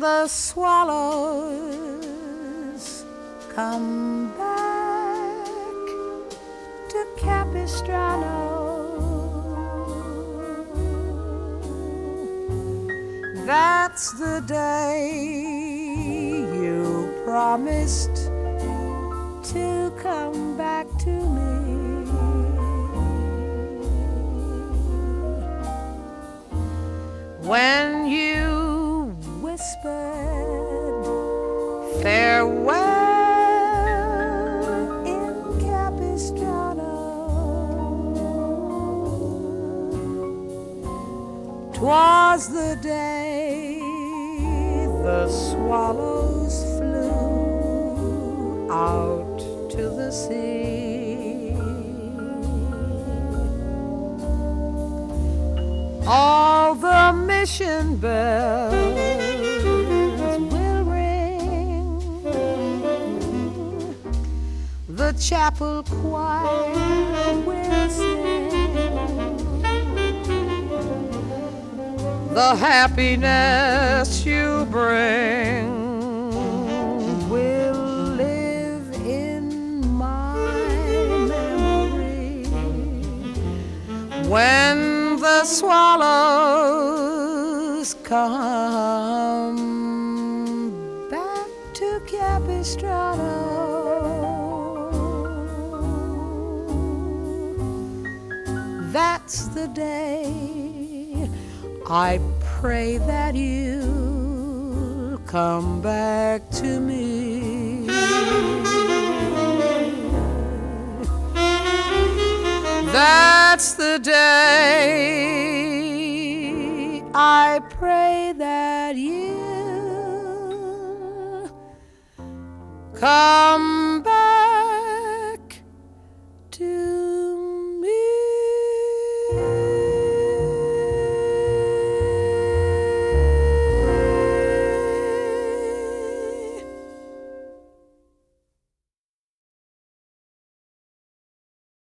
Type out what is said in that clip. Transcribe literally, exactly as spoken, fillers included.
the swallows come back to Capistrano. That's the day you promised to come back to me. When you whispered farewell in Capistrano, 'twas the day the swallows flew out to the sea. All the mission bells will ring, the chapel choir will sing, the happiness you bring will live in my memory. When the swallows come back to Capistrano, that's the day I pray that you'll come back to me. That's the day I pray that you come